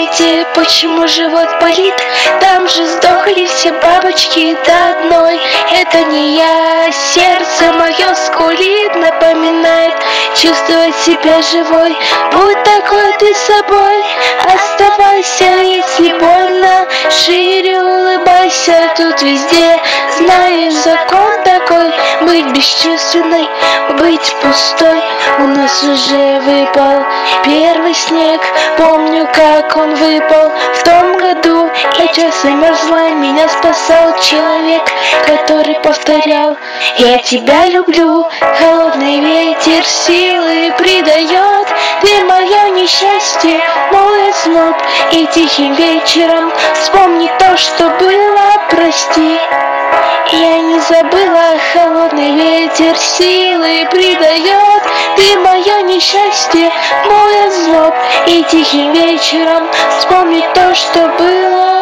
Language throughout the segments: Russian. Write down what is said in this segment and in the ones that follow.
ответьте, почему живот болит? Там же сдохли все бабочки до одной. Это не я, сердце мое скулит, напоминает чувствовать себя живой. Будь такой ты собой, оставайся, если больно, шире улыбайся, тут везде знаешь закон такой. Быть бесчувственной, быть пустой. У нас уже выпал первый снег, помню, как он выпал в том году. Я часто мерзла, меня спасал человек, который повторял: я тебя люблю. Холодный ветер силы придает, ты мое несчастье, мой озноб. И тихим вечером вспомни то, что было, прости. Я не забыла, холодный ветер силы придает, ты мое несчастье, мой озноб. И тихим вечером вспомни то, что было.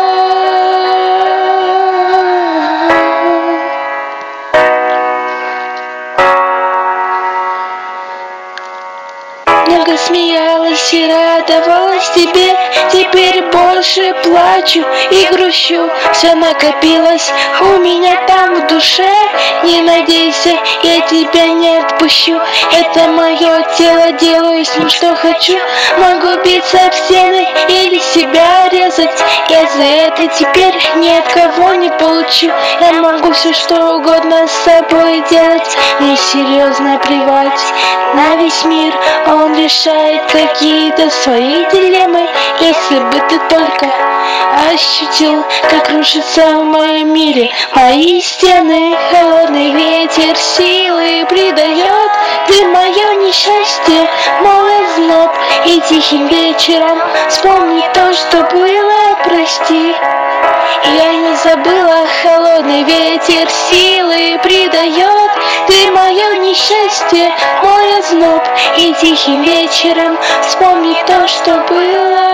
Много смеялась и радовалась тебе, теперь больше плачу и грущу. Все накопилось у меня там в душе, не надейся, я тебя не отпущу. Это мое тело, делаю с ним что хочу. Могу биться об стены или себя резать, я за это теперь ни от кого не получу. Я могу все что угодно с собой делать, мне серьезно плевать на весь мир. Он решает какие-то свои дилеммы. Если бы ты только ощутил, как рушится в моем мире мои стены. Холодный ветер силы придает, ты мое несчастье, мой озноб. И тихим вечером вспомни то, что было, прости. Я не забыла, холодный ветер силы придает, ты мое несчастье, мой озноб. И тихим вечером вспомни то, что было.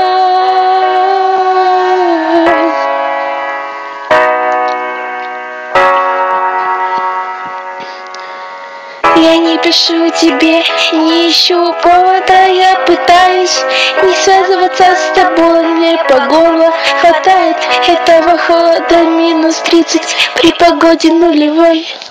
Я не пишу тебе, не ищу повода, я пытаюсь не связываться с тобой. Мне по горло хватает этого холода, -30 при погоде нулевой.